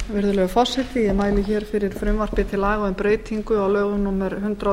Virðulegur forseti, ég mæli hér fyrir frumvarpi til laga um breytingu á lögum númer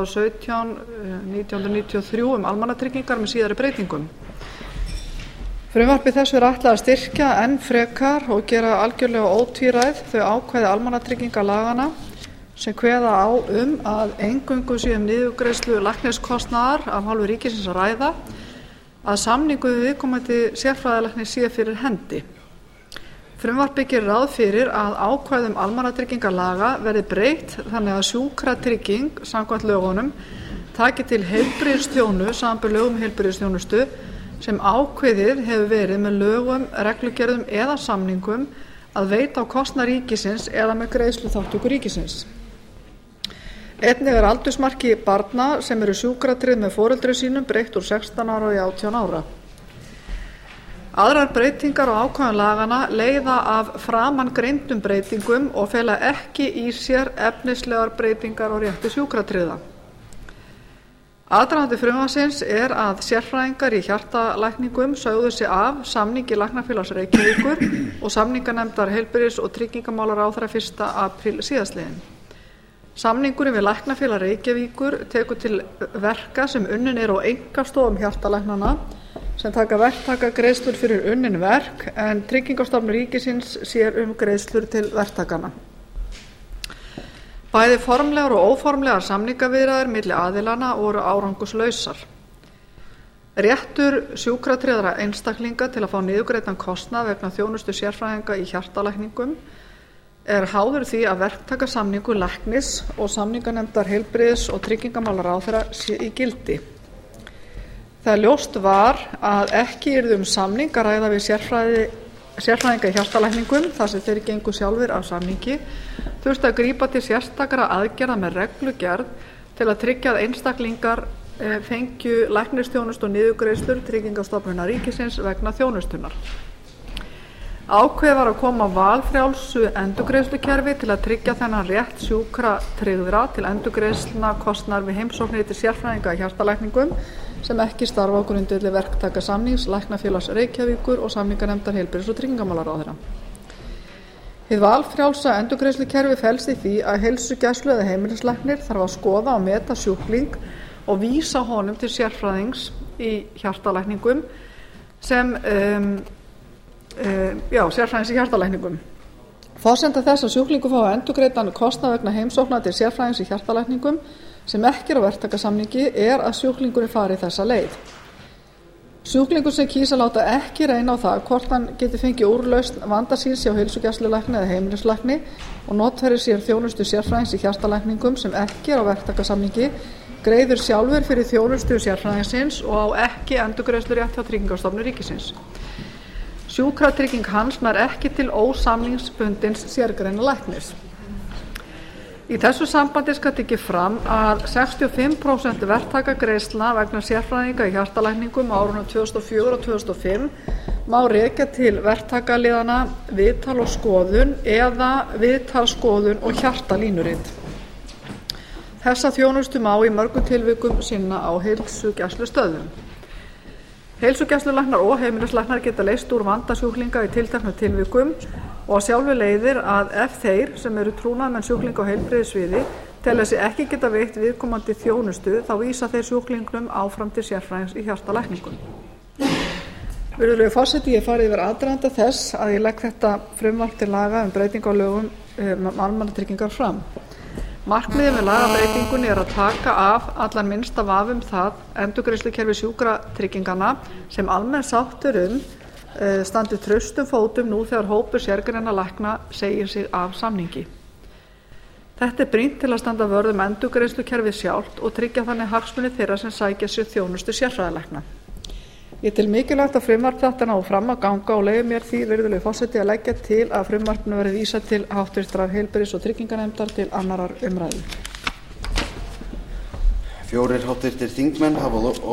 117/1993 almannatryggingar með síðari breytingum. Frumvarpi þessu er ætlað að styrkja enn frekar og gera algjörlega ótvíræð þau ákvæði almannatryggingalaganna sem kveða á að eingöngu sé niðurgreiðslu lækniskostnaðar af hálfu ríkisins að ræða að samningu við viðkomandi sérfræðilækni sé fyrir hendi. Frumvarpið gerir ráð fyrir að ákvæðum almannatryggingalaga verði breytt þannig að sjúkratrygging samkvæmt lögunum taki til heilbrigðisþjónustu samanber lög um heilbrigðisþjónustu sem ákveðið hefur verið með lögum, reglugerðum eða samningum að veita á kostnað ríkisins eða með greiðsluþátttöku ríkisins. Einnig er aldursmarki barna sem eru sjúkratryggð með foreldrum sínum breytt úr 16 ára í 18 ára. Aðrar breytingar á ákvæðum laganna leiða af framangreindum breytingum og fela ekki í sér efnislegar breytingar á rétti sjúkratryggða. Aðdragandi frumvarpsins er að sérfræðingar í hjartalækningum sögðu sig af samningi Læknafélags Reykjavíkur og samninganefndar heilbrigðis- og tryggingamálaráðherra 1. apríl síðastliðinn. Samningurinn við Læknafélag Reykjavíkur tekur til verka sem unnin eru á einkastofum hjartalæknanna sem taka verktakagreiðslur fyrir unnin verk en Tryggingastofnun ríkisins sér um greiðslur til verktakanna. Bæði formlegar og óformlegar samningaviðræður milli aðilanna voru árangurslausar. Réttur sjúkratryggðra einstaklinga til að fá niðurgreiddan kostnað vegna þjónustu sérfræðinga í hjartalækningum er háður því að verktakasamningur læknis og samninganefndar heilbrigðis- og tryggingamálaráðherra sé í gildi. Þegar ljóst var að ekki yrði samning að ræða við sérfræðinga í hjartalækningum þar sem þeir gengu sjálfir af samningi þurfti að grípa til sérstakra aðgerða með reglugerð til að tryggja að einstaklingar fengju læknisþjónustu og niðurgreiðslur Tryggingastofnunar ríkisins vegna þjónustunnar. Ákveðið var að koma valfrjálsu endurgreiðslukerfi til að tryggja þennan rétt sjúkratryggðra til endurgreiðslna kostnaðar við heimsóknir til sérfræðinga í hjartalækningum sem ekki starfa á grundvelli verktakasamnings Læknafélags Reykjavíkur og samninganefndar heilbrigðis- og tryggingamálaráðherra. Hið valfrjálsa endurgreiðslukerfi felst í því að heilsugæslu eða heimilislæknir þarf að skoða og meta sjúkling og vísa honum til sérfræðings í hjartalækningum sérfræðings í hjartalækningum. Forsenda þess að sjúklingur fái endurgreiddan kostnað vegna heimsóknar til sérfræðings í hjartalækningum sem ekki er á verktakasamningi er að sjúklingurinn fari þessa leið. Sjúklingur sem kýs að láta ekki reyna á það hvort hann geti fengið úrlausn vanda síns hjá heilsugæslulækni eða heimilislækni og notfærir sér þjónustu sérfræðings í hjartalækningum sem ekki er á verktakasamningi greiðir sjálfur fyrir þjónustu sérfræðingsins og á ekki endurgreiðslurétt hjá Tryggingastofnun ríkisins. Sjúkratrygging hans nær ekki til ósamningsbundins sérgreinalæknis. Í þessu sambandi skal tekið fram að 65% verktakagreiðslna vegna sérfræðinga í hjartalækningum á árunum 2004 og 2005 má rekja til verktakaliðanna viðtal og skoðun eða viðtal, skoðun og hjartalínurit. Þessa þjónustu má í mörgum tilvikum sinna á heilsugæslustöðvum. Heilsugæslulæknar og heimilislæknar geta leyst úr vanda sjúklinga í tilteknum tilvikum og að sjálfu leiðir að ef þeir sem eru trúnaðarmenn sjúklinga á heilbrigðissviði telja sig ekki geta veitt viðkomandi þjónustu þá vísa þeir sjúklingnum áfram til sérfræðings í hjartalækningum. Virðulegur forseti, ég hef farið yfir aðdraganda þess að ég legg þetta frumvarp til laga um breytingu á lögum almannatryggingar fram. Markmiðið með lagabreytingunni er að taka af allan minnsta vafa það endurgreiðslukerfi sjúkratryggingana sem almenn sátt standi traustum fótum nú þegar hópur sérgreinalækna segir sig af samningi. Þetta er brýnt til að standa vörð endurgreiðslukerfið sjálft og tryggja þannig hagsmuni þeirra sem sækja sér þjónustu sérfræðilækna. Ég tel mikilvægt að frumvarp þetta nái fram að ganga og leyfi mér því, virðulegur forseti, að leggja til að frumvarpinu verði vísað til háttvirtrar heilbrigðis- og trygginganefndar til 2. umræðu. 4 háttvirtir þingmenn hafa